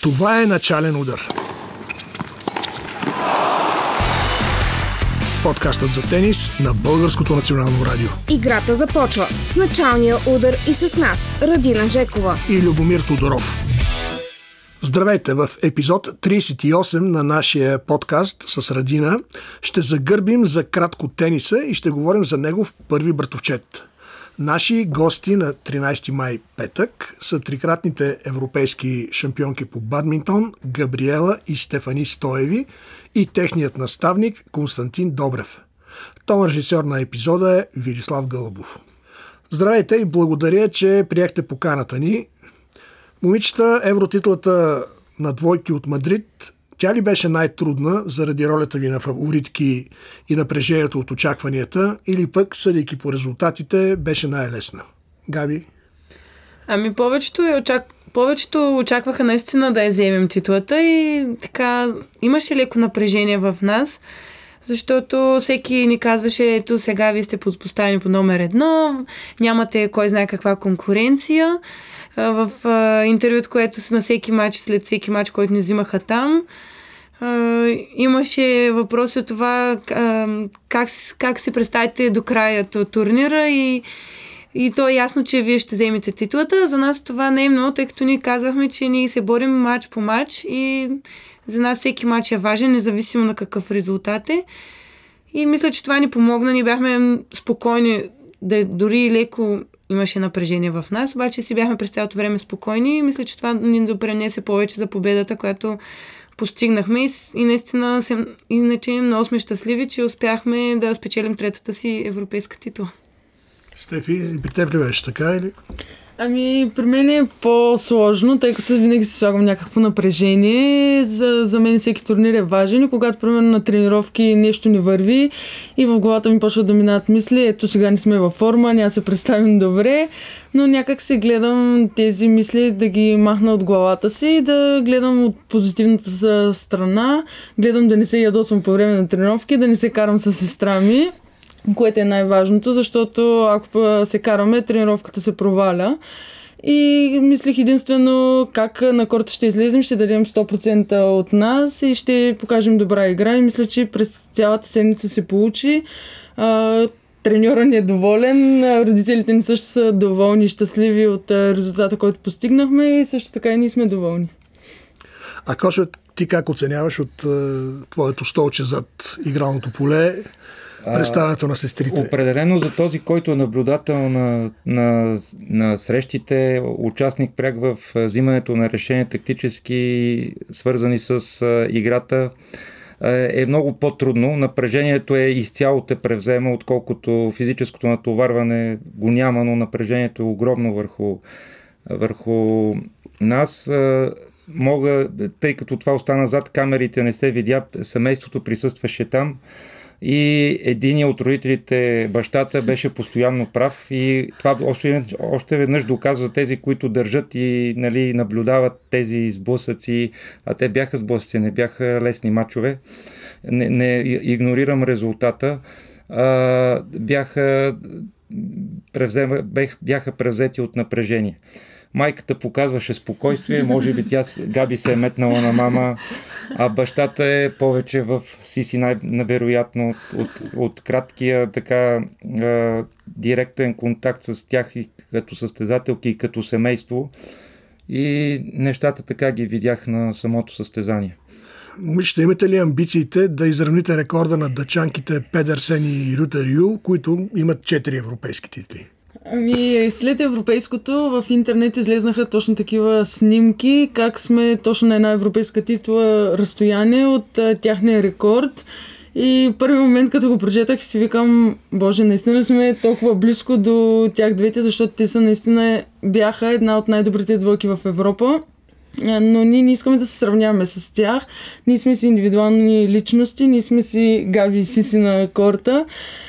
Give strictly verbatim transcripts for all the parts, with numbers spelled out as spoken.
Това е начален удар. Подкастът за тенис на Българското национално радио. Играта започва с началния удар и с нас, Радина Жекова и Любомир Тодоров. Здравейте! В епизод тридесет и осем на нашия подкаст с Радина ще загърбим за кратко тениса и ще говорим за негов първи братовчет. Наши гости на тринадесети май, петък, са трикратните европейски шампионки по бадминтон Габриела и Стефани Стоеви и техният наставник Константин Добрев. Тон режисьор на епизода е Вилислав Гълъбов. Здравейте и благодаря, че приехте поканата ни. Момичета, евротитлата на двойки от Мадрид, тя ли беше най-трудна заради ролята ви на фаворитки и напрежението от очакванията, или пък, съдейки по резултатите, беше най-лесна? Габи? Ами повечето, очак... повечето очакваха наистина да я вземем титлата и така имаше леко напрежение в нас, защото всеки ни казваше, ето сега вие сте поставени по номер едно, нямате кой знае каква конкуренция. В интервюто, което са на всеки матч, след всеки матч, който ни взимаха там, имаше въпроси от това как, как си представите до края от турнира и, и то е ясно, че вие ще вземете титлата. За нас това не е много, тъй като ние казвахме, че ние се борим матч по матч и за нас всеки матч е важен, независимо на какъв резултат е. И мисля, че това ни помогна. Ние бяхме спокойни, да дори леко имаше напрежение в нас, обаче си бяхме през цялото време спокойни и мисля, че това ни допренесе повече за победата, която постигнахме и, и наистина съм, иначе много сме щастливи, че успяхме да спечелим третата си европейска титла. Стефи, при теб ли беше така или? Ами, при мен е по-сложно, тъй като винаги си слагам някакво напрежение. За, за мен всеки турнир е важен и когато, примерно, на тренировки нещо не върви и в главата ми почва да минат мисли, ето сега не сме във форма, няма се представим добре, но някак се гледам тези мисли да ги махна от главата си и да гледам от позитивната страна, гледам да не се ядосвам по време на тренировки, да не се карам с сестра ми, което е най-важното, защото ако се караме, тренировката се проваля. И мислих единствено как на корта ще излезем, ще дадем сто процента от нас и ще покажем добра игра. И мисля, че през цялата седмица се получи. Треньора ни е доволен, родителите ни също са доволни и щастливи от резултата, който постигнахме и също така и ние сме доволни. А Кошо, ти как оценяваш от твоето столче зад игралното поле представянето на сестрите? Определено за този, който е наблюдател на, на, на срещите, участник пряк в взимането на решения тактически, свързани с а, играта, е много по-трудно. Напрежението е изцяло те превзема, отколкото физическото натоварване го няма, но напрежението е огромно върху, върху нас. Мога, тъй като това остана зад камерите, не се видя, семейството присъстваше там. И един от родителите, бащата, беше постоянно прав и това още, още веднъж доказва тези, които държат и, нали, наблюдават тези сблъсъци, а те бяха сблъсъци, не бяха лесни мачове. Не, не игнорирам резултата. А, бяха, превзема, бяха превзети от напрежение. Майката показваше спокойствие, може би тя, Габи се е метнала на мама, а бащата е повече в Сиси най-невероятно от, от, от краткия така е, директен контакт с тях и като състезателки и като семейство. И нещата така ги видях на самото състезание. Момичета, имате ли амбициите да изравните рекорда на дъчанките Педерсен и Рютер Юл, които имат четири европейски титли? Ами, след европейското в интернет излезнаха точно такива снимки, как сме точно на една европейска титла разстояние от а, тяхния рекорд. И в първи момент, като го прочетах, си викам, боже, наистина сме толкова близко до тях двете, защото те са наистина бяха една от най-добрите двойки в Европа. Но ние не искаме да се сравняваме с тях. Ние сме си индивидуални личности, ние сме си Габи и Сиси на корта.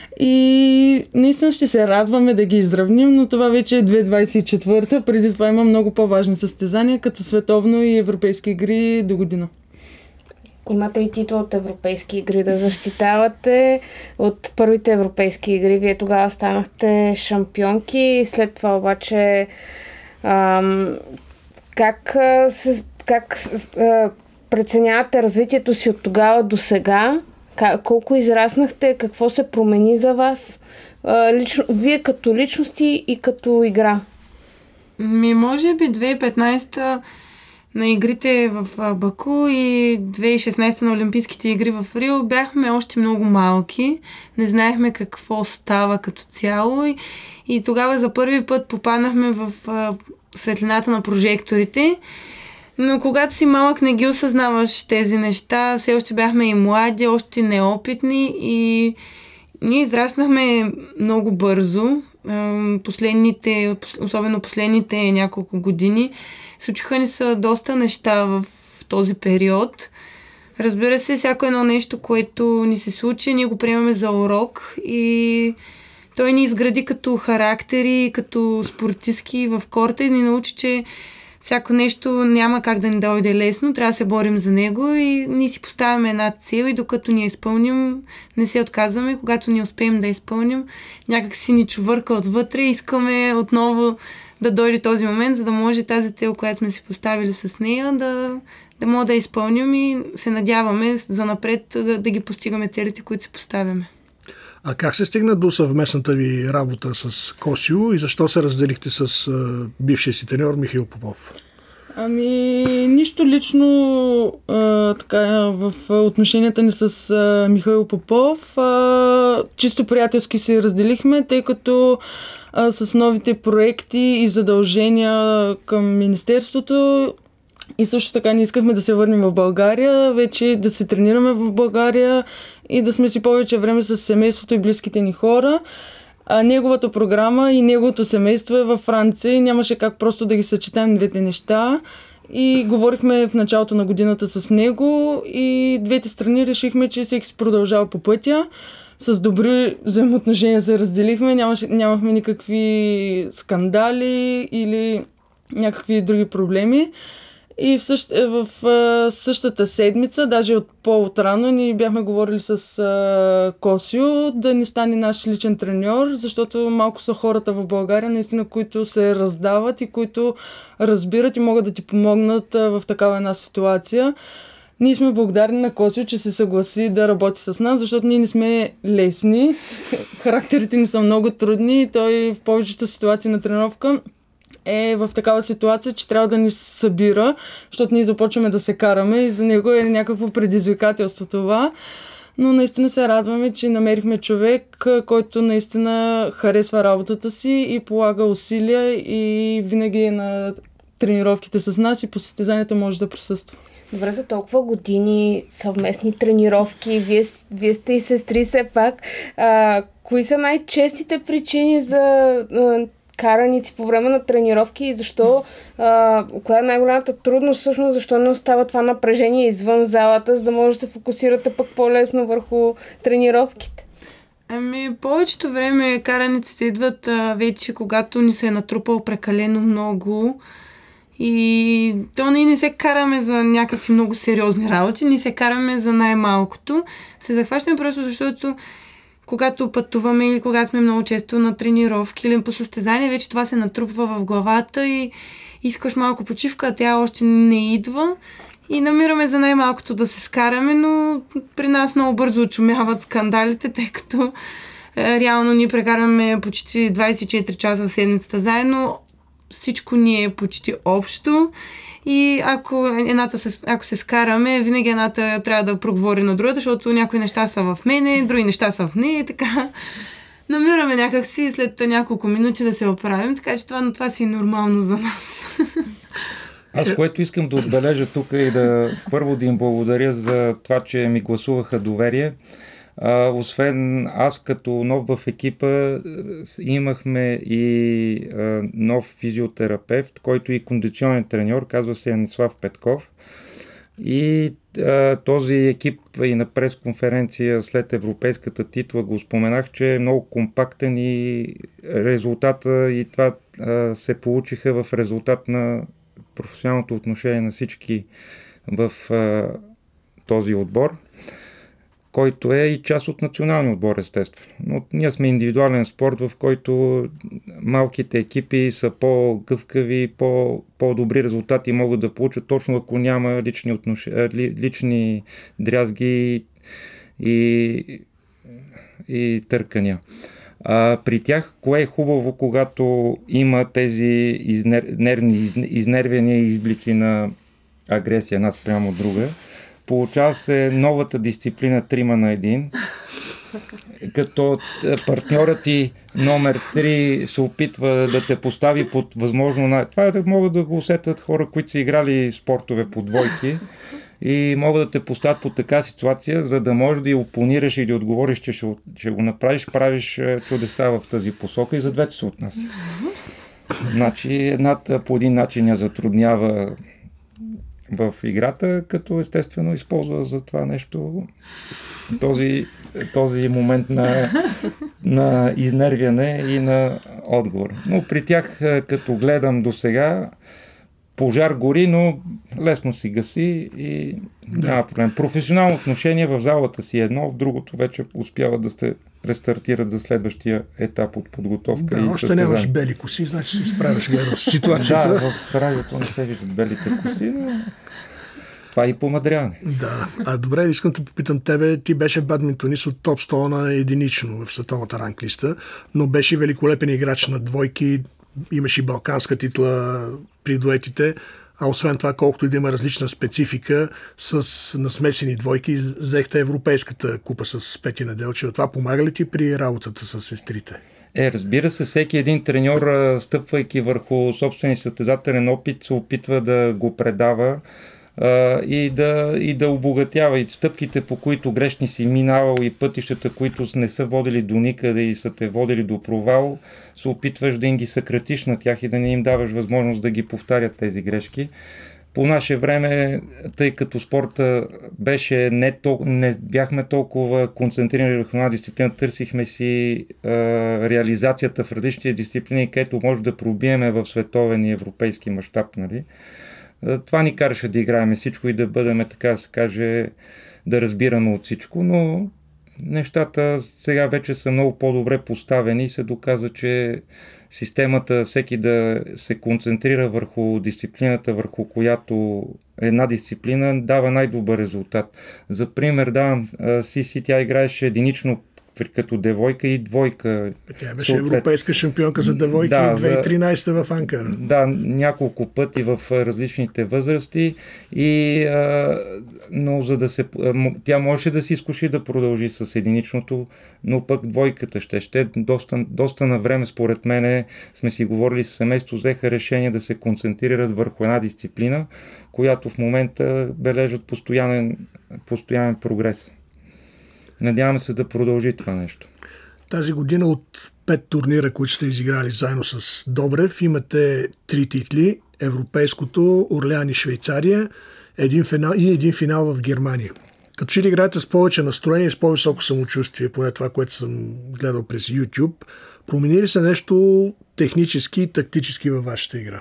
И наистина ще се радваме да ги изравним, но това вече е две хиляди двадесет и четвърта. Преди това има много по-важни състезания, като световно и европейски игри до година. Имате и титул от европейски игри да защитавате. От първите европейски игри вие тогава станахте шампионки. След това обаче ам, как, как а, преценявате развитието си от тогава до сега? Как, колко израснахте? Какво се промени за вас? А, лично, вие като личности и като игра? Ми, може би две хиляди и петнадесета на игрите в Баку и две хиляди и шестнадесета на Олимпийските игри в Рио бяхме още много малки. Не знаехме какво става като цяло и, и тогава за първи път попаднахме в а, светлината на прожекторите. Но когато си малък, не ги осъзнаваш тези неща. Все още бяхме и млади, още неопитни и ние израснахме много бързо. Последните, особено последните няколко години, случиха ни са доста неща в този период. Разбира се, всяко едно нещо, което ни се случи, ние го приемаме за урок и той ни изгради като характери, като спортистки в корта и ни научи, че всяко нещо няма как да ни дойде лесно, трябва да се борим за него и ние си поставяме една цел и докато ни я изпълним, не се отказваме. Когато ни успеем да я изпълним, някак си ни чувърка отвътре и искаме отново да дойде този момент, за да може тази цел, която сме си поставили с нея, да, да мога да я изпълним и се надяваме за напред да, да ги постигаме целите, които си поставяме. А как се стигна до съвместната ви работа с Косио и защо се разделихте с а, бившия си треньор Михаил Попов? Ами, нищо лично а, така, в отношенията ни с а, Михаил Попов. А, чисто приятелски се разделихме, тъй като а, с новите проекти и задължения към Министерството и също така не искахме да се върнем в България, вече да се тренираме в България и да сме си повече време с семейството и близките ни хора. А неговата програма и неговото семейство е във Франция и нямаше как просто да ги съчетаем двете неща. И говорихме в началото на годината с него и двете страни решихме, че всеки си продължава по пътя. С добри взаимоотношения се разделихме, нямаше, нямахме никакви скандали или някакви други проблеми. И в, същ, в в същата седмица, даже от по-отрано, ние бяхме говорили с а, Косио да ни стане наш личен треньор, защото малко са хората в България, наистина, които се раздават и които разбират и могат да ти помогнат а, в такава една ситуация. Ние сме благодарни на Косио, че се съгласи да работи с нас, защото ние не сме лесни. Характерите ни са много трудни и той в повечето ситуации на тренировка е в такава ситуация, че трябва да ни събира, защото ние започваме да се караме и за него е някакво предизвикателство това. Но наистина се радваме, че намерихме човек, който наистина харесва работата си и полага усилия и винаги е на тренировките с нас и по състезанията може да присъства. Добре, за толкова години съвместни тренировки, вие, вие сте и сестри все пак. А, кои са най-честите причини за а, караници по време на тренировки и защо, а, коя е най-голямата трудност всъщност, защо не остава това напрежение извън залата, за да може да се фокусирате пък по-лесно върху тренировките? Ами, повечето време караниците идват а, вече, когато ни се е натрупал прекалено много и то ние не се караме за някакви много сериозни работи, ние се караме за най-малкото. Се захващаме просто защото когато пътуваме или когато сме много често на тренировки или по състезание, вече това се натрупва в главата и искаш малко почивка, а тя още не идва. И намираме за най-малкото да се скараме, но при нас много бързо очумяват скандалите, тъй като е, реално ние прекараме почти двадесет и четири часа в седмицата заедно. Всичко ни е почти общо. И ако едната се, ако се скараме, винаги едната трябва да проговори на другата, защото някои неща са в мене, други неща са в нея и така. Намираме някакси след няколко минути да се оправим, така че това, това си е нормално за нас. Аз, което искам да отбележа тук и да първо да им благодаря за това, че ми гласуваха доверие. А, освен аз като нов в екипа, имахме и а, нов физиотерапевт, който и кондиционен треньор, казва се Янислав Петков. И а, този екип и на пресконференция след европейската титла го споменах, че е много компактен и резултата и това а, се получиха в резултат на професионалното отношение на всички в а, този отбор. който е и част от националния отбор, естествено. Но ние сме индивидуален спорт, в който малките екипи са по-гъвкави, по- по-добри резултати могат да получат, точно ако няма лични, отнош... лични дрязги и, и търкания. А, при тях, кое е хубаво, когато има тези изнер... нервни из... изнервения и изблици на агресия една спрямо друга, получава се новата дисциплина трима на един, като партньорът ти номер три се опитва да те постави под възможно най... Това е да могат да го усетят хора, които са играли спортове по двойки и могат да те поставят под така ситуация, за да можеш да й опонираш и да отговориш, че ще, ще го направиш, правиш чудеса в тази посока и за двете се отнася. Значи едната по един начин я затруднява в играта, като естествено използва за това нещо този, този момент на, на изнервяне и на отговор. Но при тях, като гледам до сега, пожар гори, но лесно си гаси и да. Няма проблем. Професионално отношение в залата си едно, в другото вече успяват да се рестартират за следващия етап от подготовка. Да, и още състезание. нямаш бели коси, значи си справяш гледно с ситуацията. Да, в радиото не се виждат белите коси, но това е и помадряване. Да. А добре, искам да попитам тебе, ти беше бадминтонист от топ сто на единично в световната ранглиста, но беше великолепен играч на двойки, имаш и балканска титла при дуетите, а освен това, колкото и да има различна специфика с насмесени двойки, взехте Европейската купа с Петя Неделчева. Това помага ли ти при работата с сестрите? Е, разбира се, всеки един треньор, стъпвайки върху собствени състезателен опит, се опитва да го предава а, и, да, и да обогатява. И стъпките, по които грешни си минавал, и пътищата, които не са водили до никъде и са те водили до провал, се опитваш да им ги съкратиш на тях и да не им даваш възможност да ги повтарят тези грешки. По наше време, тъй като спорта беше не, тол- не бяхме толкова концентрирани върху една дисциплина, търсихме си а, реализацията в различни дисциплини, където може да пробиеме в световен и европейски мащаб. Нали? Това ни караше да играем всичко и да бъдем, така да се каже, да разбираме от всичко, но нещата сега вече са много по-добре поставени и се доказа, че системата всеки да се концентрира върху дисциплината, върху която една дисциплина дава най-добър резултат. За пример давам Сиси, тя играеше единично като девойка и двойка. Тя беше европейска шампионка за девойки да, две хиляди и тринадесета в Анкара. Да, няколко пъти в различните възрасти, и, а, но за да се... Тя можеше да се изкуши да продължи с единичното, но пък двойката ще. ще доста, доста на време, според мен, сме си говорили с семейство, взеха решение да се концентрират върху една дисциплина, която в момента бележат постоянен, постоянен прогрес. Надяваме се да продължи това нещо. Тази година от пет турнира, които сте изиграли заедно с Добрев, имате три титли. Европейското, Орлеан и Швейцария, един финал и един финал в Германия. Като че ли играете с повече настроение и с по-високо самочувствие, поне това, което съм гледал през YouTube, промени ли се нещо технически и тактически във вашата игра?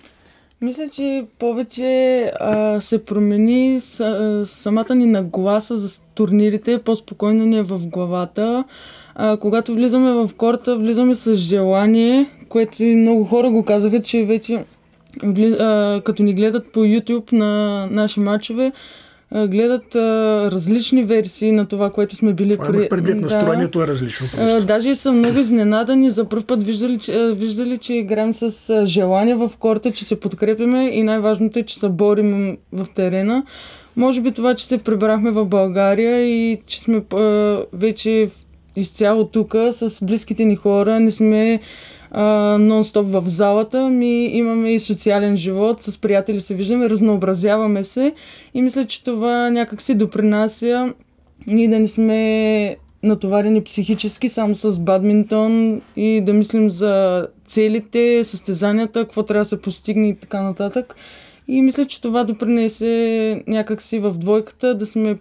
Мисля, че повече а, се промени с, а, самата ни нагласа за турнирите, по-спокойно ни е в главата. А, когато влизаме в корта, влизаме с желание, което и много хора го казаха, че вече влиз, а, като ни гледат по YouTube на наши матчове, гледат а, различни версии на това, което сме били при... предвид, настроението да. Е различно. А, даже са много изненадани. За първ път виждали, че, виждали, че играем с а, желание в корта, че се подкрепяме и най-важното е, че се борим в терена. Може би това, че се прибрахме в България и че сме а, вече изцяло тук с близките ни хора, не сме Uh, нон-стоп в залата, ми имаме и социален живот, с приятели се виждаме, разнообразяваме се и мисля, че това някак си допринася ние да не сме натоварени психически само с бадминтон и да мислим за целите, състезанията, какво трябва да се постигне и така нататък. И мисля, че това допринесе някак си в двойката да сме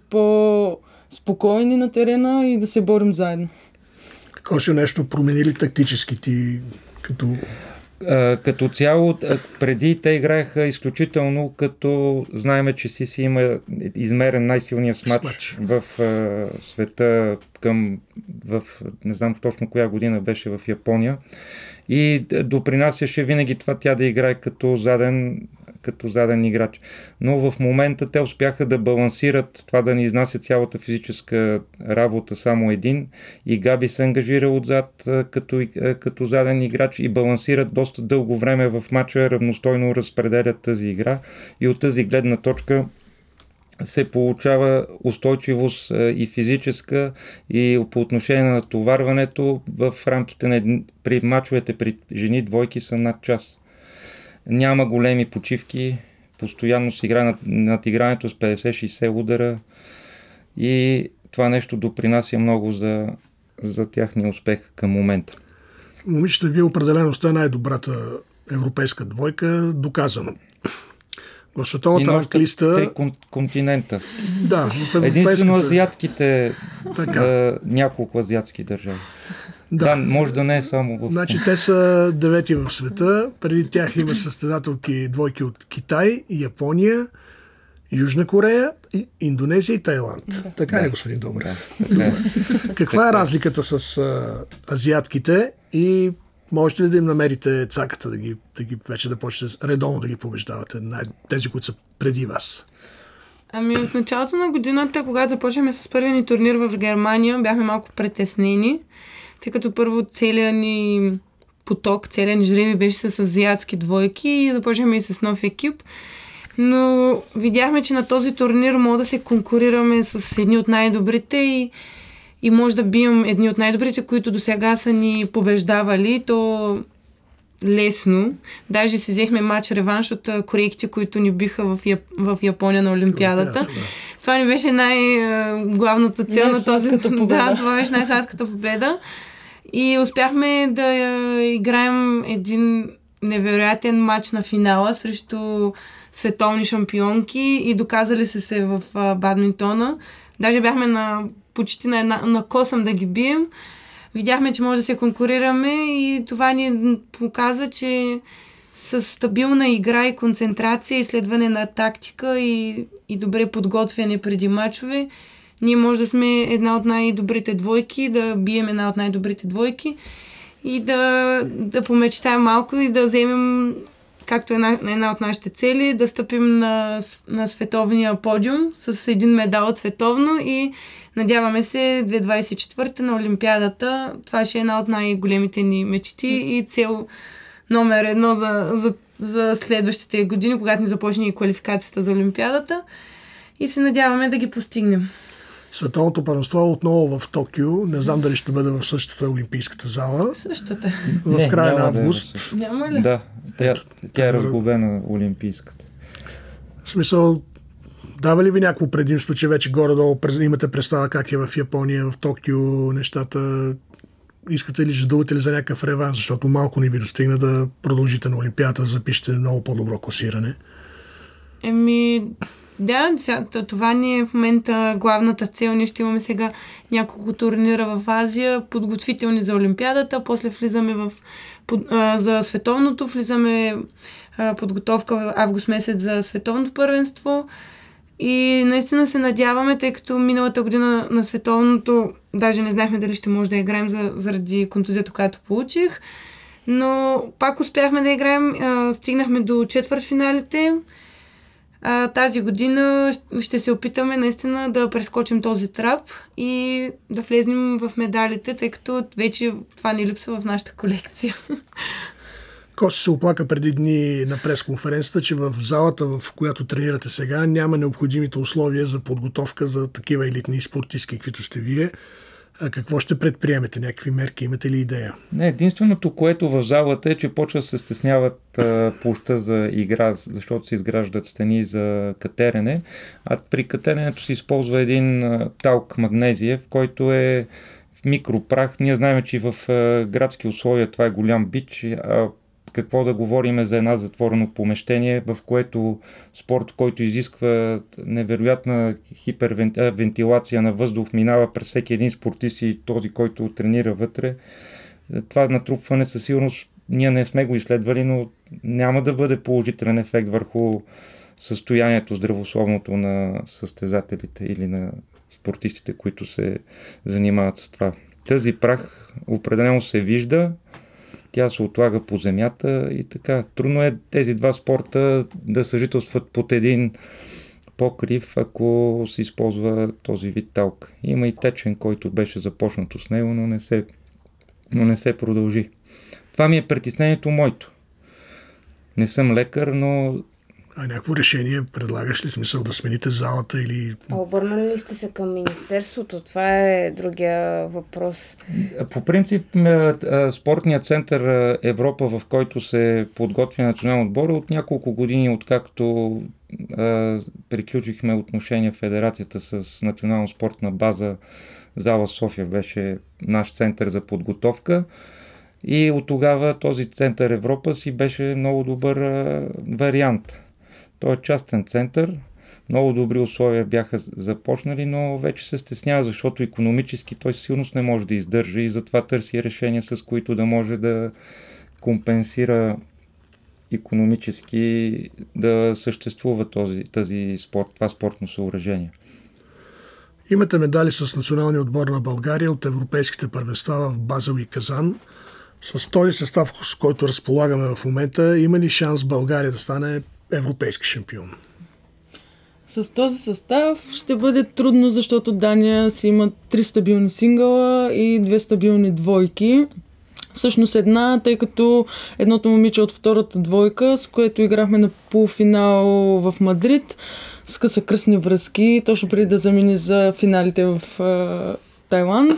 по-спокойни на терена и да се борим заедно. Какво си нещо променили тактически ти като А, като цяло, преди те играеха изключително, като знаеме, че Сиси има измерен най-силният смач, смач. в а, света към, в, не знам точно коя година беше, в Япония. И допринасяше винаги това тя да играе като заден, като заден играч. Но в момента те успяха да балансират това, да ни изнася цялата физическа работа само един, и Габи се ангажира отзад като, като заден играч и балансират доста дълго време в мача, равностойно разпределят тази игра, и от тази гледна точка се получава устойчивост и физическа, и по отношение на натоварването в рамките на при мачовете при жени двойки са над час. Няма големи почивки, постоянно се играе над, над игрането с петдесет-шейсет удара, и това нещо допринася много за, за тяхния успех към момента. Момичета, вие определено сте най-добрата европейска двойка, доказано. В световната ранглиста... Три кон- континента. Да, в европейската... Единствено азиатките, да, няколко азиатски държави. Да. Да, може да не е само в... Значи те са девети в света. Преди тях има състезателки двойки от Китай, Япония, Южна Корея, Индонезия и Тайланд. Да. Така да. Ли, господин Добър? Да. Каква е разликата с а, азиатките и можете ли да им намерите цаката да ги, да ги вече да почнете редовно да ги побеждавате, тези, които са преди вас? Ами от началото на годината, когато започнахме с първия ни турнир в Германия, бяхме малко притеснени, тъй като първо целият ни поток, целият ни жреби беше с азиатски двойки и започнахме и с нов екип. Но видяхме, че на този турнир може да се конкурираме с едни от най-добрите и, и може да бием едни от най-добрите, които до сега са ни побеждавали. То лесно. Даже си взехме матч реванш от корейките, които ни биха в, Яп... в Япония на Олимпиадата. Да. Това ни беше най-главната цел на този... Да, това беше най-сладката победа. И успяхме да играем един невероятен матч на финала срещу световни шампионки и доказали се се в бадминтона. Даже бяхме на почти на, една, на косъм да ги бием. Видяхме, че може да се конкурираме и това ни показа, че с стабилна игра и концентрация, изследване на тактика и, и добре подготвяне преди мачове, ние може да сме една от най-добрите двойки, да бием една от най-добрите двойки и да, да помечтаем малко и да вземем, както една, една от нашите цели, да стъпим на, на световния подиум с един медал от световно и надяваме се две хиляди двадесет и четвърта на Олимпиадата. Това ще е една от най-големите ни мечти и цел номер едно за, за, за следващите години, когато ни започне и квалификацията за Олимпиадата. И се надяваме да ги постигнем. Световното първенство е отново в Токио. Не знам дали ще бъде в същата олимпийската зала. Същата. В не, края на август. Да няма ли? Да, тя, тя е разглобена олимпийската. В смисъл, дава ли ви някакво предимство, че вече горе-долу имате представа как е в Япония, в Токио нещата? Искате ли, жадувате ли за някакъв реванш? Защото малко не ви достигна да продължите на Олимпиадата, да запишете много по-добро класиране. Еми... Да, това ни е в момента главната цел. Ние ще имаме сега няколко турнира в Азия, подготвителни за Олимпиадата, после влизаме в, под, а, за световното, влизаме а, подготовка в август месец за световното първенство и наистина се надяваме, тъй като миналата година на световното даже не знаехме дали ще може да играем за, заради контузията, която получих, но пак успяхме да играем, а, стигнахме до четвъртфиналите. А, тази година ще се опитаме наистина да прескочим този трап и да влезнем в медалите, тъй като вече това ни липсва в нашата колекция. Коси се оплака преди дни на пресконференцията, че в залата, в която тренирате сега, няма необходимите условия за подготовка за такива елитни спортистки, каквито сте вие. А какво ще предприемете? Някакви мерки? Имате ли идея? Не, единственото, което в залата е, че почва да се стесняват а, площа за игра, защото се изграждат стени за катерене, а при катеренето се използва един а, талк магнезиев, който е в микропрах. Ние знаем, че в а, градски условия това е голям бич, а какво да говорим за една затворено помещение, в което спорт, който изисква невероятна хипервентилация на въздух, минава през всеки един спортист и този, който тренира вътре. Това натрупване със сигурност ние не сме го изследвали, но няма да бъде положителен ефект върху състоянието здравословното на състезателите или на спортистите, които се занимават с това. Тази прах определено се вижда, тя се отлага по земята и така. Трудно е тези два спорта да съжителстват под един покрив, ако се използва този вид талк. Има и течен, който беше започнато с него, но не се, но не се продължи. Това ми е притеснението моето. Не съм лекар, но... А някакво решение предлагаш ли, смисъл да смените залата или... А обърнали ли сте се към министерството? Това е другия въпрос. По принцип, спортният център Европа, в който се подготвя национален отбор, от няколко години, откакто а, приключихме отношения в федерацията с национална спортна база, зала София беше наш център за подготовка. И от тогава този център Европа си беше много добър а, вариант. Той е частен център, много добри условия бяха започнали, но вече се стеснява, защото икономически той сигурност не може да издържа и затова търси решения, с които да може да компенсира икономически да съществува този, този спорт, това спортно съоръжение. Имате медали с националния отбор на България от европейските първенства в Базел и Казан. С този състав, с който разполагаме в момента, има ли шанс България да стане европейски шампион? С този състав ще бъде трудно, защото Дания си има три стабилни сингъла и две стабилни двойки. Всъщност една, тъй като едното момиче от втората двойка, с което играхме на полуфинал в Мадрид, скъса кръстни връзки, точно преди да замини за финалите в е, Тайланд.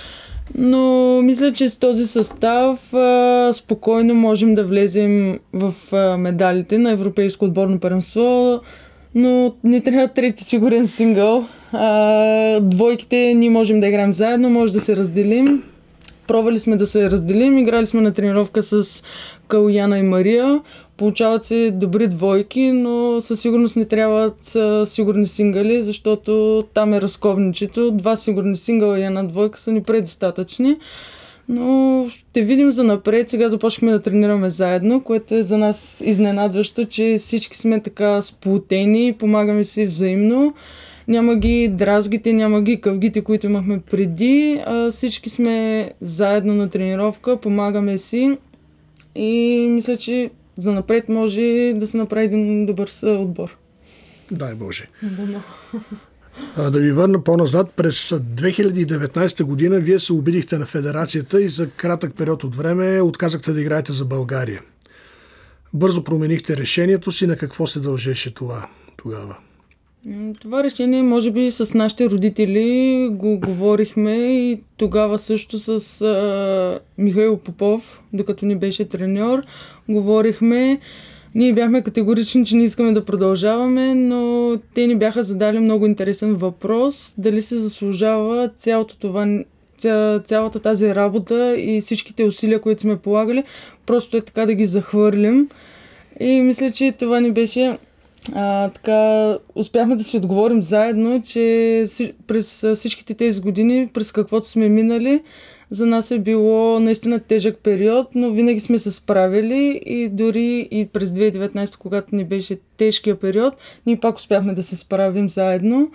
Но мисля, че с този състав а, спокойно можем да влезем в а, медалите на Европейско отборно първенство, но не трябва трети сигурен сингъл. А, двойките ние можем да играем заедно, може да се разделим. Пробвали сме да се разделим, играли сме на тренировка с Калуяна и Мария. Получават се добри двойки, но със сигурност не трябват а, сигурни сингъли, защото там е разковничето. Два сигурни сингъла и една двойка са ни предостатъчни. Но ще видим за напред. Сега започнахме да тренираме заедно, което е за нас изненадващо, че всички сме така сплотени, помагаме си взаимно. Няма ги дразгите, няма ги къвгите, които имахме преди. А всички сме заедно на тренировка, помагаме си и мисля, че за напред може да се направи един добър отбор. Дай Боже. Да, да. А, да ви върна по-назад. През две хиляди и деветнадесета година вие се обидихте на федерацията и за кратък период от време отказахте да играете за България. Бързо променихте решението си. На какво се дължеше това тогава? Това решение, може би с нашите родители го говорихме и тогава също с а, Михаил Попов, докато ни беше треньор, говорихме. Ние бяхме категорични, че не искаме да продължаваме, но те ни бяха задали много интересен въпрос. Дали се заслужава цялото това, ця, цялата тази работа и всичките усилия, които сме полагали, просто е така да ги захвърлим. И мисля, че това ни беше... А, така, успяхме да си отговорим заедно, че през всичките тези години, през каквото сме минали, за нас е било наистина тежък период, но винаги сме се справили и дори и през две хиляди и деветнадесета, когато ни беше тежкия период, ние пак успяхме да се справим заедно.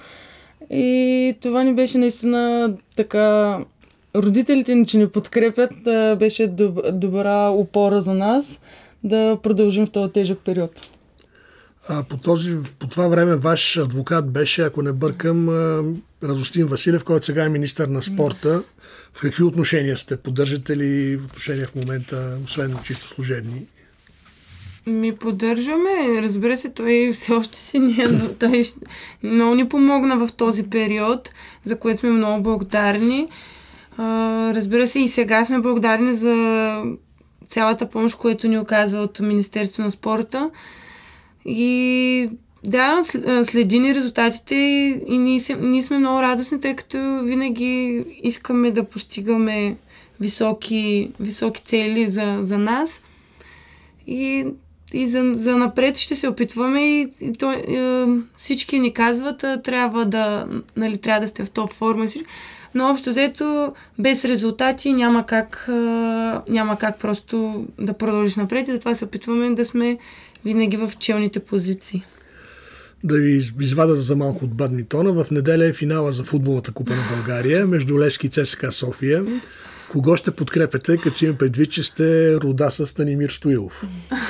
И това ни беше наистина така... Родителите ни, че ни подкрепят, беше доб- добра опора за нас да продължим в този тежък период. А по, този, по това време ваш адвокат беше, ако не бъркам, Радостин Василев, който сега е министър на спорта. В какви отношения сте? Поддържате ли отношения в момента, освен чисто служебни? Ми поддържаме. Разбира се, той все още си ни, той много ни помогна в този период, за което сме много благодарни. Разбира се, и сега сме благодарни за цялата помощ, която ни оказва от Министерството на спорта. И да, следи ни резултатите и ние, ние сме много радостни, тъй като винаги искаме да постигаме високи, високи цели за, за нас. И, и за, за напред ще се опитваме и, и то, е, всички ни казват, трябва да, нали, трябва да сте в топ форма. но общо взето без резултати няма как, а, няма как просто да продължиш напред и затова се опитваме да сме винаги в челните позиции. Да ви извада за малко от бадминтона. В неделя е финала за футболната купа на България между Левски и ЦСКА София. Кого ще подкрепяте, като си им предвид, че сте рода с Станимир Стоилов?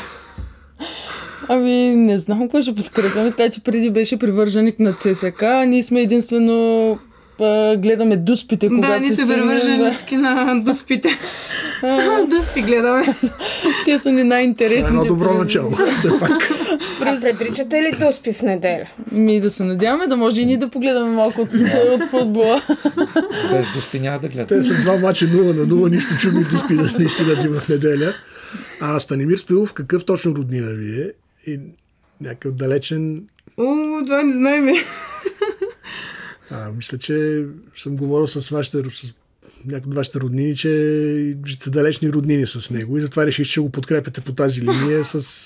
Ами, не знам кой ще подкрепяме. Тя, че преди беше привърженик на ЦСКА. Ние сме единствено а, гледаме дуспите, когато да, ние се сме привърженици на дуспите. Само дуспи гледаме. Те са ни най-интересни. Едно добро начало, все пак. А предричате ли дуспи в неделя? Ми да се надяваме, да може и ние да погледаме малко от, от футбола. Без дуспи няма да гледам. Те са два мача нула на нула, нищо чудно дуспи да наистина да има в неделя. А Станимир Стоилов, какъв точно роднина ви е? И някакъв далечен... О, това не знаем. А, мисля, че съм говорил с вашите, с някои от вашите роднини, че сте далечни роднини с него и затова реших, че го подкрепяте по тази линия с...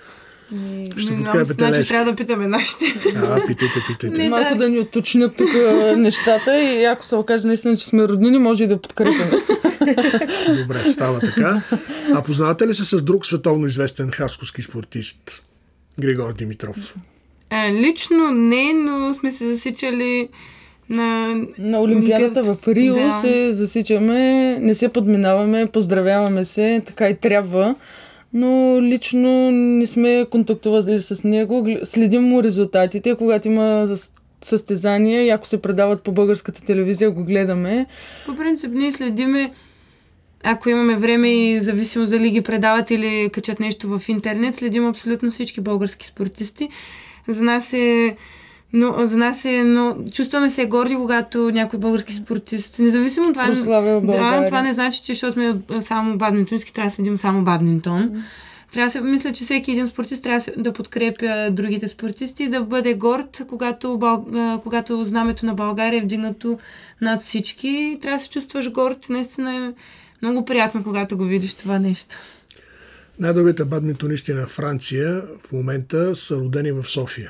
Ще не, подкрепяте значи Левски. трябва да питаме нашите. А, питайте, питайте. Не, Малко да. да ни отточнят тук нещата и ако се окаже наистина, че сме роднини, може и да подкрепяме. Добре, става така. А познавате ли се с друг световно известен хасковски спортист? Григор Димитров. А, лично не, но сме се засичали на... На Олимпиадата в Рио Да. се засичаме, не се подминаваме, поздравяваме се, така и трябва. Но лично не сме контактували с него. Следим му резултатите, когато има състезания и ако се предават по българската телевизия, го гледаме. По принцип, ние следиме, ако имаме време и зависимо дали ги предават или качат нещо в интернет, следим абсолютно всички български спортисти. За нас е... Но за нас е, но чувстваме се горди, когато някой български спортист, независимо от това, прославя България. да, това не значи, че защото сме само бадминтонски, трябва да следим само бадминтон. Mm. Трябва да се, мисля, че всеки един спортист трябва да подкрепя другите спортисти и да бъде горд, когато, Бъл... когато знамето на България е вдигнато над всички. Трябва да се чувстваш горд. Наистина е много приятно, когато го видиш това нещо. Най-добрите бадминтонисти на Франция в момента са родени в София.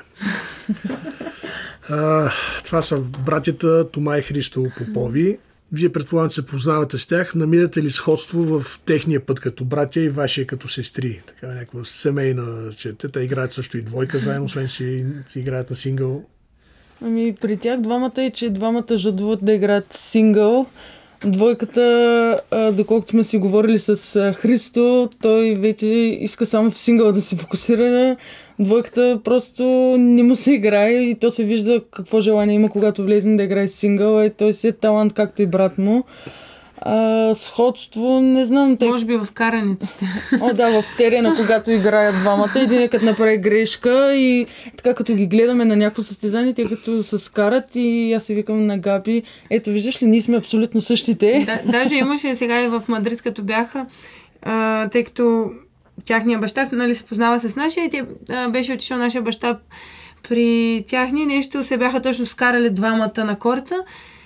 а, това са братята Тома и Христо Попови. Вие предполагам, че се познавате с тях. Намирате ли сходство в техния път като братя и вашия като сестри? Така някаква семейна, че те играят също и двойка заедно, освен си, си играят на сингъл. Ами при тях двамата е, че двамата жадуват да играят сингъл. Двойката, а, доколкото сме си говорили с а, Христо, той вече иска само в сингъл да се фокусира. Двойката просто не му се играе и то се вижда какво желание има, когато влезе да играе сингъл. И той си е талант, както и брат му. А, сходство, не знам. Тъй... Може би в караниците. О, да, в терена, когато играят двамата. Един като направи грешка и така като ги гледаме на някакво състезание, те като се скарат и аз се викам на Габи, ето виждаш ли, ние сме абсолютно същите. Да, даже имаше сега и в Мадрид, като бяха, а, тъй като тяхния баща, нали, се познава с нашия и те, а, беше отишъл нашия баща при тяхни нещо, се бяха точно скарали двамата на корта.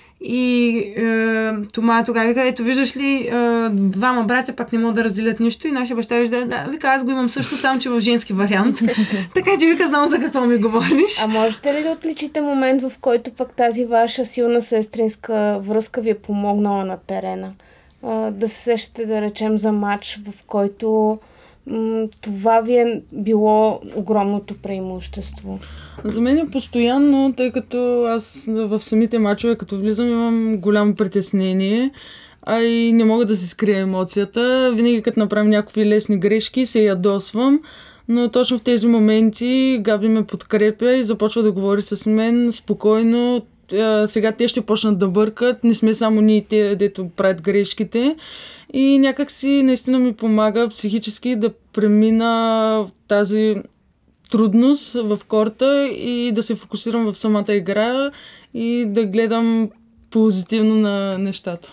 И е, Тома тогава вика, ето виждаш ли, е, двама братя пак не могат да разделят нищо и нашия баща вижда, да, вика, аз го имам също, само че в женски вариант. Така че вика, знам за какво ми говориш. А можете ли да отличите момент, в който пък тази ваша силна сестринска връзка ви е помогнала на терена? А, да се сещате, да речем, за матч, в който м- това ви е било огромното преимущество? За мен е постоянно, тъй като аз в самите мачове, като влизам, имам голямо притеснение, а и не мога да си скрия емоцията. Винаги като направим някакви лесни грешки, се ядосвам, но точно в тези моменти Габи ме подкрепя и започва да говори с мен спокойно. Сега те ще почнат да бъркат, не сме само ние те, дето правят грешките. И някак си наистина ми помага психически да премина тази трудност в корта и да се фокусирам в самата игра и да гледам позитивно на нещата.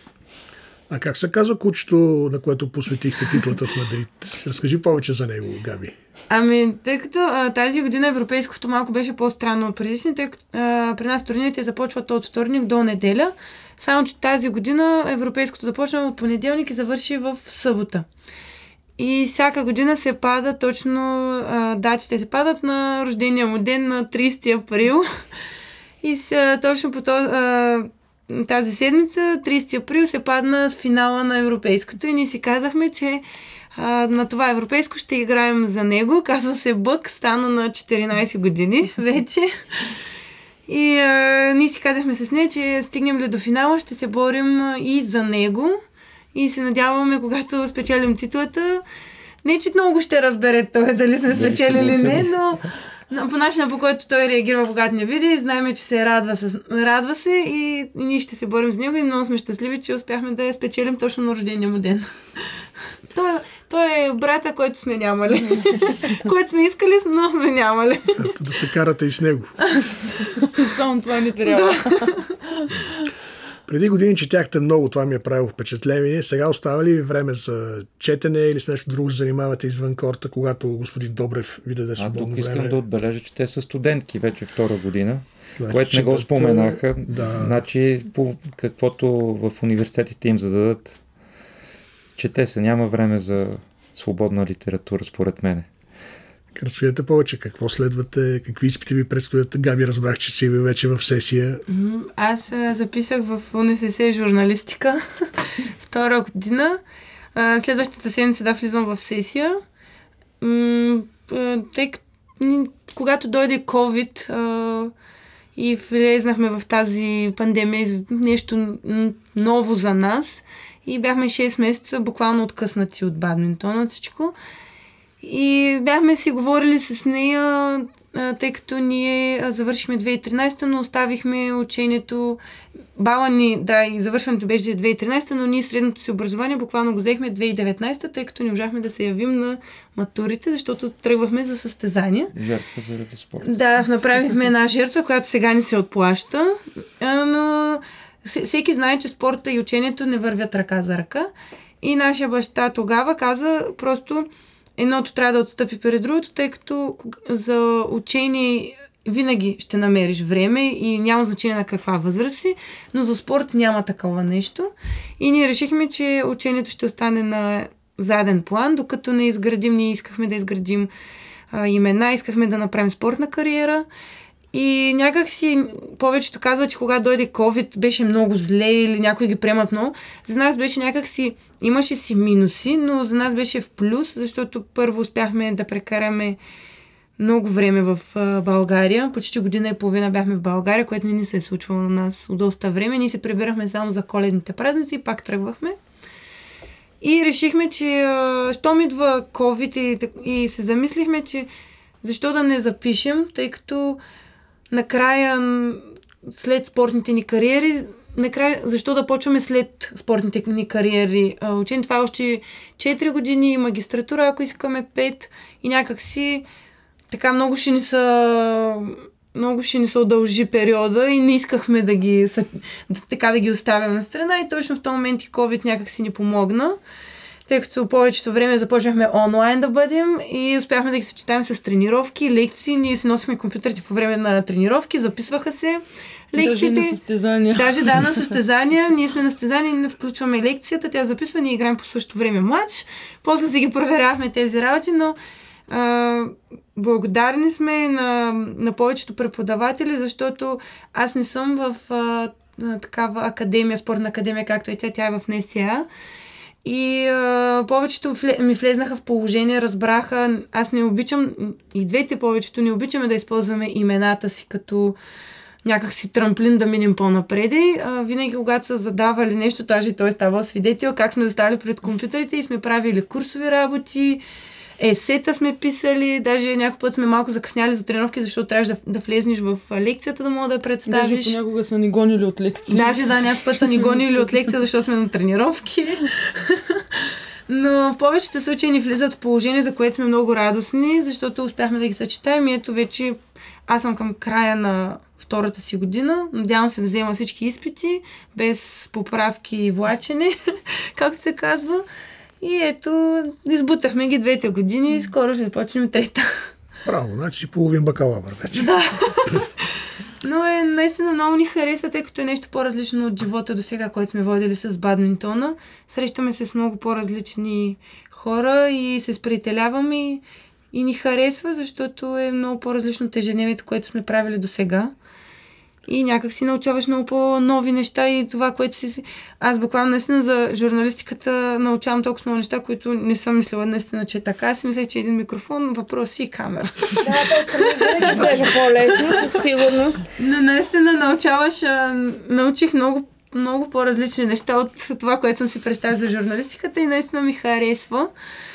А как се казва кучето, на което посветихте титлата в Мадрид? Разкажи повече за него, Габи. Ами, тъй като а, тази година европейското малко беше по-странно от предишните, тъй като а, при нас турнирите започват от вторник до неделя, само че тази година европейското започна от понеделник и завърши в събота. И всяка година се пада точно, а, датите се падат на рождения му ден на тридесети април. И са, точно по този, а, тази седмица, тридесети април, се падна с финала на европейското и ние си казахме, че а, на това европейско ще играем за него. Казва се Бък, стана на четиринайсет години вече. И а, ние си казахме с нея, че стигнем ли до финала, ще се борим и за него. И се надяваме, когато спечелим титлата, не че много ще разбере той дали сме спечели или не, но по начина, по който той реагира, когато ни види, знаем, че се радва, се, радва се и, и ние ще се борим с него и много сме щастливи, че успяхме да я спечелим точно на рождения му ден. той, той е брата, който сме нямали. който сме искали, но сме нямали. Ето да се карате и с него. Само това ни трябва. Преди години четяхте много, това ми е правило впечатление. Сега остава ли ви време за четене или с нещо друго се занимавате извън корта, когато господин Добрев ви даде свободно време? А тук искам време? да отбележа, че те са студентки вече втора година, това, което не го споменаха. Да. Значи, по каквото в университетите им зададат, чете се, няма време за свободна литература, според мене. Разкажете повече, какво следвате, какви изпити ви предстоят? Габи, разбрах, че си ви вече в сесия. Аз а, записах в УНСС журналистика втора година. А, следващата седмица да влизам в сесия. М- тъй, когато дойде COVID а, и влезнахме в тази пандемия, нещо ново за нас и бяхме шест месеца буквално откъснати от бадминтона, от всичко. И бяхме си говорили с нея, тъй като ние завършихме две хиляди и тринайсета, но оставихме учението. Бала ни, да, и завършването беше две хиляди и тринайсета, но ние средното си образование буквално го взехме две хиляди и деветнайсета, тъй като не можахме да се явим на матурите, защото тръгвахме за състезания. Жертва заради спорта. Да, направихме една жертва, която сега ни се отплаща, но всеки знае, че спорта и учението не вървят ръка за ръка. И нашия баща тогава каза просто: едното трябва да отстъпи пред другото, тъй като за учение винаги ще намериш време и няма значение на каква възраст си, но за спорт няма такова нещо. И ние решихме, че учението ще остане на заден план, докато не изградим, ние искахме да изградим а, имена, искахме да направим спортна кариера. И някак си повечето казва, че когато дойде COVID беше много зле или някои ги приемат много. За нас беше някак си, имаше си минуси, но за нас беше в плюс, защото първо успяхме да прекараме много време в България. Почти година и половина бяхме в България, което не ни се е случвало на нас от доста време. Ние се прибирахме само за коледните празници и пак тръгвахме. И решихме, че щом идва COVID и, и се замислихме, че защо да не запишем, тъй като накрая, след спортните ни кариери, накрая, защо да почваме след спортните ни кариери? Учение, това е още четири години, магистратура, ако искаме пет и някак си така много ще ни са много ще ни се удължи периода и не искахме да ги да, така да ги оставим на страна и точно в този момент и COVID някак си ни помогна. Тъй като повечето време започнахме онлайн да бъдем и успяхме да ги съчетаем с тренировки, лекции. Ние си носихме компютрите по време на тренировки, записваха се лекциите. Даже на състезания. Даже да, на състезания. Ние сме на състезания, не включваме лекцията, тя записва, ние играем по същото време матч. После си ги проверявахме тези работи, но а, благодарни сме на, на повечето преподаватели, защото аз не съм в а, такава академия, спортна академия, както и тя, тя е в НСА. И а, повечето ми влезнаха в положение, разбраха, аз не обичам, и двете повечето не обичаме да използваме имената си като някакси трамплин да минем по-напреди. А, винаги, когато са задавали нещо, даже и той става свидетел, как сме заставали пред компютрите и сме правили курсови работи, есета сме писали, даже някой път сме малко закъсняли за тренировки, защото трябваше да, да влезнеш в лекцията, да мога да представиш. Даже понякога са ни гонили от лекции. Даже да, някой път са ни гонили от лекция, защото сме на тренировки. Но в повечето случаи ни влизат в положение, за което сме много радостни, защото успяхме да ги съчетаем и ето вече аз съм към края на втората си година. Надявам се да взема всички изпити, без поправки и влачене, както се казва. И ето, избутахме ги двете години и скоро ще започнем трета. Браво, значи си половин бакалавър вече. Да. Но е, наистина много ни харесва, тъй като е нещо по-различно от живота до сега, който сме водили с бадминтона. Срещаме се с много по-различни хора и се сприятеляваме и, и ни харесва, защото е много по-различно от ежедневието, което сме правили до сега. И някак си научаваш много по-нови неща и това, което си... Аз буквално наистина за журналистиката научавам толкова много неща, които не съм мислила наистина, че е така. Аз си мислех, че един микрофон, въпроси и камера. Да, то винаги изглежда по-лесно, със сигурност. Но наистина научаваш, а, научих много, много по-различни неща от това, което съм си представила за журналистиката и наистина ми харесва.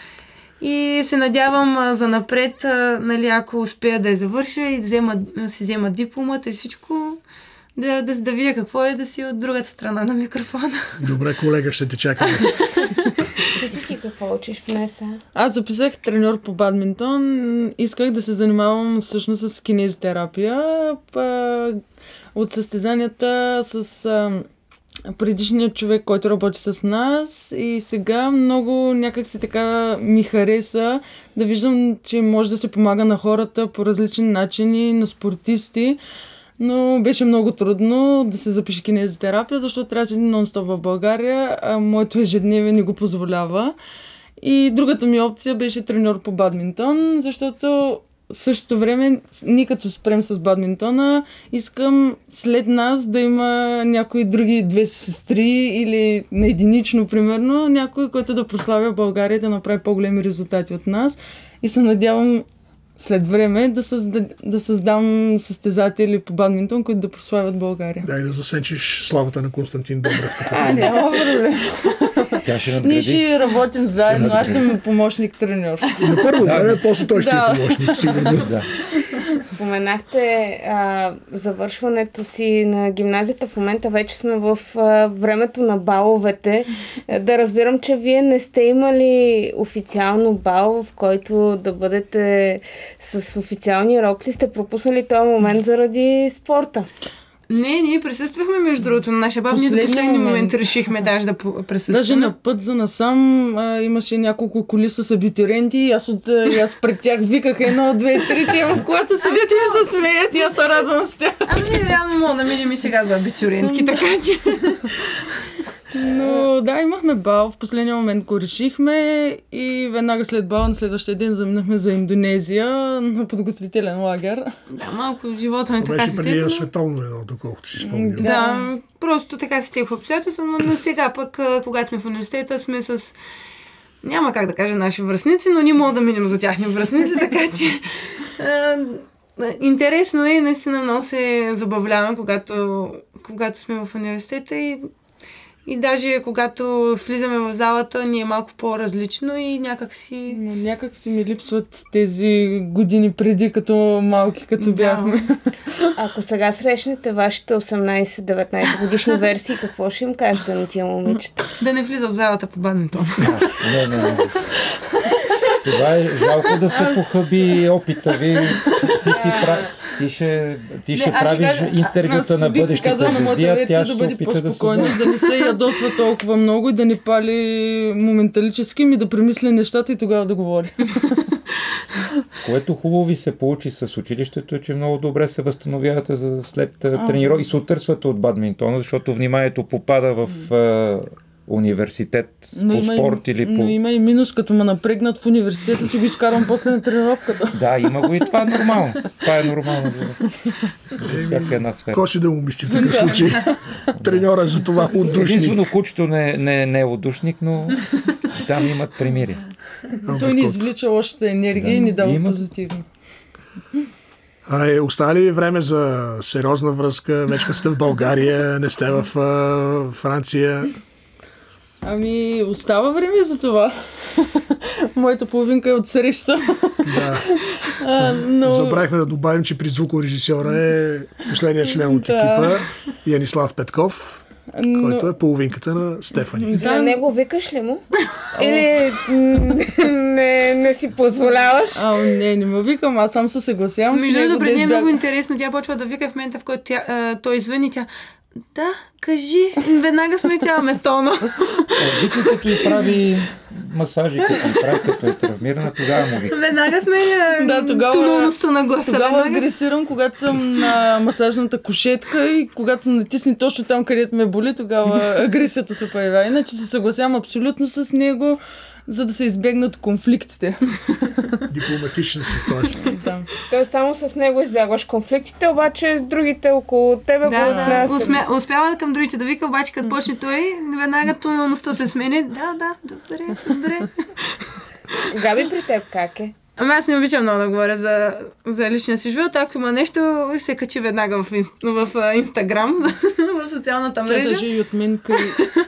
И се надявам а, за напред, а, нали, ако успея да я завърша и да взема, си взема дипломата и всичко, да, да, да видя какво е да си от другата страна на микрофона. Добре, колега, ще те чакаме. Ти си ти какво учиш в НЕСА? Аз записах треньор по бадминтон. Исках да се занимавам всъщност с кинезитерапия. Па, от състезанията с а, предишният човек, който работи с нас, и сега много някак си така ми хареса да виждам, че може да се помага на хората по различни начини, на спортисти, но беше много трудно да се запише кинезитерапия, защото трябва да си нон-стоп в България, а моето ежедневие не го позволява. И другата ми опция беше треньор по бадминтон, защото в същото време, ние като спрем с бадминтона, искам след нас да има някои други две сестри или на единично, примерно, някой, който да прославя България, да направи по-големи резултати от нас. И се надявам след време да, създа, да създам състезатели по бадминтон, които да прославят България. Да, и да засенчиш славата на Константин Добрев. А, няма проблем. Тя ще надгради. Ние ще работим заедно, аз съм помощник-треньор. На първо време, да, после той ще да. е помощник, сигурно. Да. Споменахте а, завършването си на гимназията. В момента вече сме в а, времето на баловете. Да разбирам, че вие не сте имали официално бал, в който да бъдете с официални рокли. Сте пропуснали този момент заради спорта. Не, ние присъствахме, между другото, на нашия бал. Ние до последния момент. момент решихме даже да присъстваме. Даже на път за насам а, имаше няколко коли с абитуриенти и аз, от, и аз пред тях виках едно, две, три, те в колата седят и ми се смеят и аз се радвам с тях. Ами ние реално мога да минем и сега за абитуриентки, така че... Но да, имахме бал, в последния момент го решихме и веднага след бал на следващия ден заминахме за Индонезия на подготвителен лагер. Да, малко живота ми така се беше преди на световно едно, доколкото си спомням. Да, да, просто така се стигах в обстоятелства, но на сега пък, когато сме в университета, сме с... Няма как да кажа наши връстници, но ние мога да минем за тяхни връстници, така че... А, интересно е, наистина много се забавлявам, когато, когато сме в университета и И даже когато влизаме в залата, ни е малко по-различно и някак си... Но някак си ми липсват тези години преди, като малки, като да. бяхме. Ако сега срещнете вашите осемнайсет-деветнайсет годишни версии, какво ще им кажете на тия момичета? Да не влизат в залата по бадминтон. Не, не, не. Това е жалко да се похъби опита ви. Си, си прави. Ти ще, ти ще не, правиш кажа, интервюта на бъдещите звезди, а тя ще се опита да се да не се ядосва толкова много и да не пали моменталически, ми да премисли нещата и тогава да говори. Което хубаво ви се получи с училището, че много добре се възстановявате за след тренировки и се отърсвате от бадминтона, защото вниманието попада в а, университет но по спорт или по... Но има и минус, като ме напрегнат в университета, си го изкарвам после на тренировката. Да, има го и това е нормално. Това е нормално за, за всяка една сфера. Кой ще да му мисли в такъв случай? Треньора за това отдушник. Единствено кучето не, не, не е отдушник, но там имат примири. Той ни извлича лошата енергия да, и ни дава има... позитивно. А е, остава ли ви време за сериозна връзка? Вече сте в България, не сте в а, Франция. Ами, остава време за това. Моята половинка е от среща. Да. А, но... Забравихме да добавим, че при звукорежисьора е последният член от екипа, да. Янислав Петков, но... който е половинката на Стефани. Да, на него викаш ли му? Или не, не си позволяваш? А, не, не му викам, аз сам се съгласявам с него. Между другото, преди е много интересно. Тя почва да вика в момента, в който тя, а, той звъни, тя да, кажи, веднага смечаваме тона. Викането и прави масажи, като прави, като е травмирана, тогава му вика. Веднага сменя да, тогава, тоналността на гласа. Тогава веднага... агресирам, когато съм на масажната кушетка и когато натисни точно там, където ме боли, тогава агресията се появява. Иначе се съгласявам абсолютно с него. за да се избегнат конфликтите. Дипломатична си, т.е. Да. Той само с него избягваш конфликтите, обаче другите около тебе Да, го да. отнасят. Успя, успява към другите да вика, обаче като почне той, веднага тоналността се смени. Да, да, добре, добре. Габи, при теб как е? Ама аз не обичам много да говоря за, за личния си живот. Ако има нещо, се качи веднага в, инст, в uh, Инстаграм, в социалната мрежа. Тя даже и от мен, къде...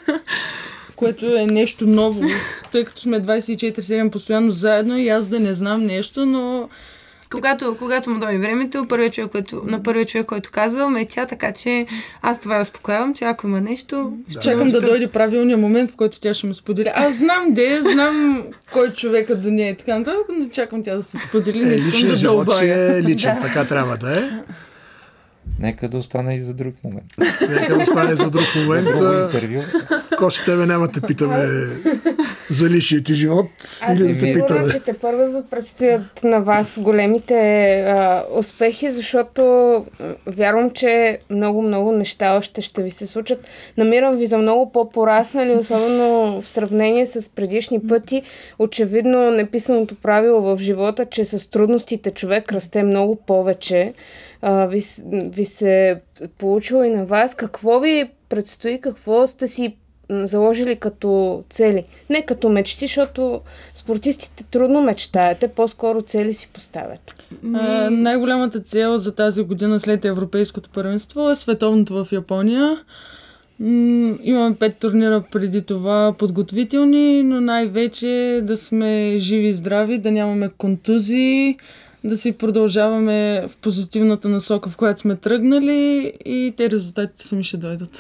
което е нещо ново, тъй като сме двайсет и четири седем постоянно заедно и аз да не знам нещо, но... Когато, когато му дойде времето, първият човек, който, на първият човек, който казвам, е тя, така че аз това я успокоявам, че ако има нещо... Да. Чакам да дойде правилният момент, в който тя ще ме сподели. Аз знам де, знам кой човекът да не е така нататък, но чакам тя да се сподели, не искам да живот си дълбая. е личен, Да. така трябва да е. Нека да остане и за друг момент. Нека да остане за друг момент. Друго а, интервю. Коси, тебе няма те питаме за личния ти живот. Аз Или съм да те сигурна, питаме. че те първо ви предстоят на вас големите а, успехи, защото м, вярвам, че много-много неща още ще ви се случат. Намирам ви за много по-пораснали, особено в сравнение с предишни пъти. Очевидно неписаното правило в живота, че с трудностите човек расте много повече. А, ви, с- ви се получило и на вас. Какво ви предстои, какво сте си м, заложили като цели? Не като мечти, защото спортистите трудно мечтаете, по-скоро цели си поставят. А, най-голямата цел за тази година след Европейското първенство е световното в Япония. М, имаме пет турнира преди това подготвителни, но най-вече да сме живи и здрави, да нямаме контузии, да си продължаваме в позитивната насока, в която сме тръгнали и те резултатите сами ще дойдат.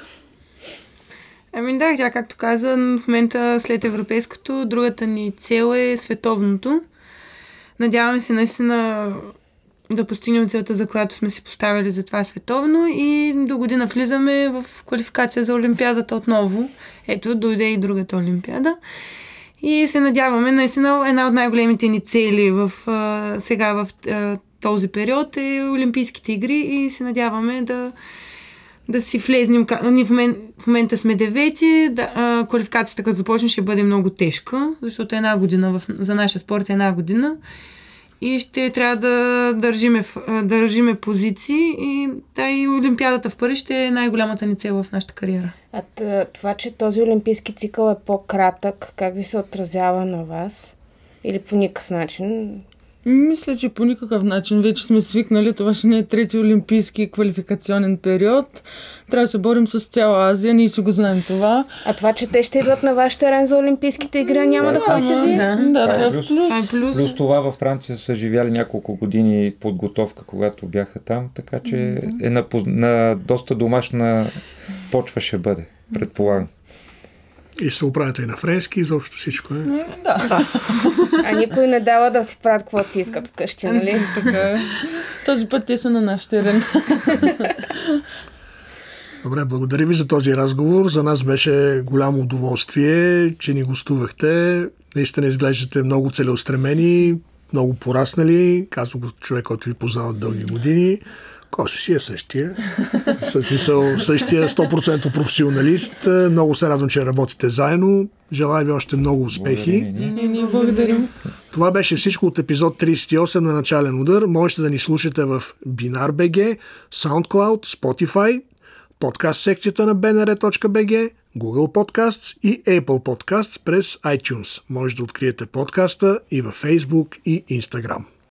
Ами да, тя както каза, в момента след европейското, другата ни цел е световното. Надяваме се наистина да постигнем целта, за която сме си поставили за това световно и до година влизаме в квалификация за Олимпиадата отново. Ето, дойде и другата Олимпиада. И се надяваме, наистина една от най-големите ни цели в, а, сега в а, този период е Олимпийските игри и се надяваме да да си влезнем. Ние в, момент, в момента сме девети, да, а, квалификацията като започне ще бъде много тежка, защото една година в, за нашия спорт е една година и ще трябва да държиме, в- държиме позиции и да, и Олимпиадата в Париж ще е най-голямата ни цел в нашата кариера. А т- това, че този олимпийски цикъл е по-кратък, как ви се отразява на вас? Или по никакъв начин? Мисля, че по никакъв начин вече сме свикнали. Това ще не е трети олимпийски квалификационен период. Трябва да се борим с цяла Азия. Ние си го знаем това. А това, че те ще идват на ваш терен за олимпийските игри, а няма да ходите вие? Да. Да, Това това е е плюс. плюс. Това е плюс. Плюс това във Франция са живяли няколко години подготовка, когато бяха там, така че е на, поз- на доста домашна почва ще бъде, предполагам. И се оправяте и на френски, изобщо всичко е. Е, Да, А никой не дава да си правят каквото си искат вкъщи, нали? така е. Този път те са на наш терен. Добре, благодаря ви за този разговор. За нас беше голямо удоволствие, че ни гостувахте. Наистина изглеждате много целеустремени, много пораснали. Казвам го човек, който ви познава от дълги години. Коси си е същия. Смисъл, същия сто процента професионалист. Много се радвам, че работите заедно. Желая ви още много успехи. Благодаря ни. И ние благодарим. Това беше всичко от епизод трийсет и осем на Начален удар. Можете да ни слушате в Binar.bg, SoundCloud, Spotify, подкаст секцията на би ен ар точка би джи, Google Podcasts и Apple Podcasts през iTunes. Може да откриете подкаста и във Facebook и Instagram.